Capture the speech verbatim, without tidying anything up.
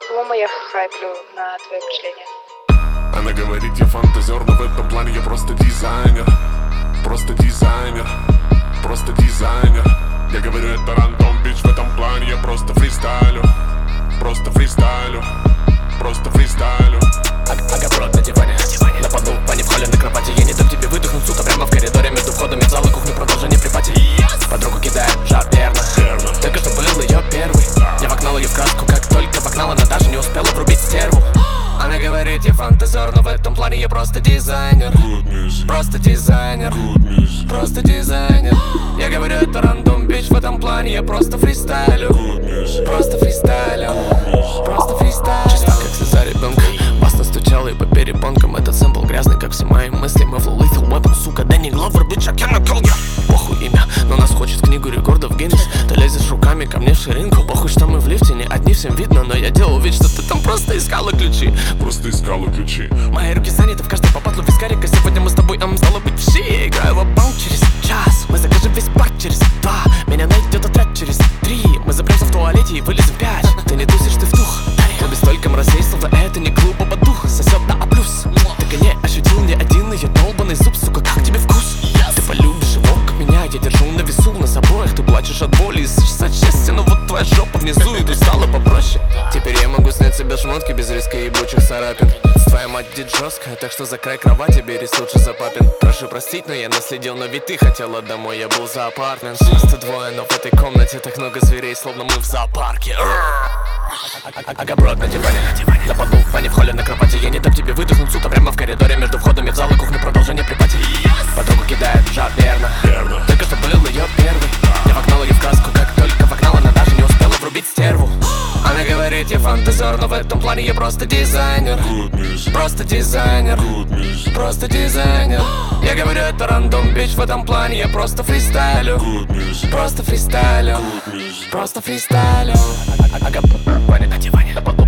По-моему, я хайплю на твое мышление. Она говорит, я фантазер, но в этом плане я просто дизайнер. Просто дизайнер, просто дизайнер. Я говорю, это рандом, бич, в этом плане я просто фристайлю. Просто фристайлю, просто фристайлю. Агапрот на диване, на полу, пани в холле, на кровати. Я не дам тебе выдохнуть, сука, прямо в коридоре. Между входами в зал и кухню, продолжение при пати. Подругу кидает, жар, верно, только что был ее первый. Я вогнал ее в краску, как только вогнал, она даже не успела врубить стерву. Она говорит, я фантазер, но в этом плане я просто дизайнер. Просто дизайнер, просто дизайнер. Я говорю, это рандом, бич, в этом плане я просто фристайлю. Просто фристайлю, просто фристайлю. Чисто как слеза ребенка, бас настучала и по перепонкам. Этот сэмпл грязный, как все мои мысли. Мы в Lethal Weapon, сука, Дэнни Гловер, бич, I cannot kill ya. Похуй имя, но нас хочет в книгу рекордов Гиннес. Ты лезешь руками ко мне в ширинку. Похуй, что мы в лифте, не одни, всем видно. Но я делал вид, что ты там просто искала ключи. Просто искала ключи. Мои руки заняты в каждой по батлу вискарика. Сегодня мы с тобой, ам, стало быть в щи. Я играю в банк через час. Мы закажем весь парк через два. Меня найдет отряд через три. Мы запремся в туалете и вылезем в пять. Ты не тусишь, ты в дух. Клубе столько мразей, словно это не клуб, а дух. Сосет на А плюс. Ты не ощутил ни один ее долбанный зуб, сука, как тебе вкус? Ты полюбишь его, как меня, я держу на весу. Нас обоих ты плачешь от боли и сышь от счастья. Но вот твоя жопа внизу, и ты стала попроще. Теперь я могу снять себе шмотки без риска ебучих царапин. Твоя мать дит жесткая, так что за край кровати берись лучше за папин. Прошу простить, но я наследил, но ведь ты хотела домой, я был за апартмент. Нас-то двое, но в этой комнате так много зверей, словно мы в зоопарке. Агапрот на диване, на полу, пани в холле, на кровати. Я не дам тебе выдохнуть, сука, прямо в коридоре. Между входами в зал и кухню, продолжение при пати. Подругу кидает, жар, верно, только что был ее первый. Я вогнал ее в краску, как только вогнал, она даже не успела врубить стерву. Она говорит, я фантазер, но в этом плане я просто дизайнер. Просто дизайнер, просто дизайнер. Я говорю, это рандом, бич, в этом плане я просто фристайлю. Просто фристайлю, просто фристайлю. Агапрот на диване, на полу.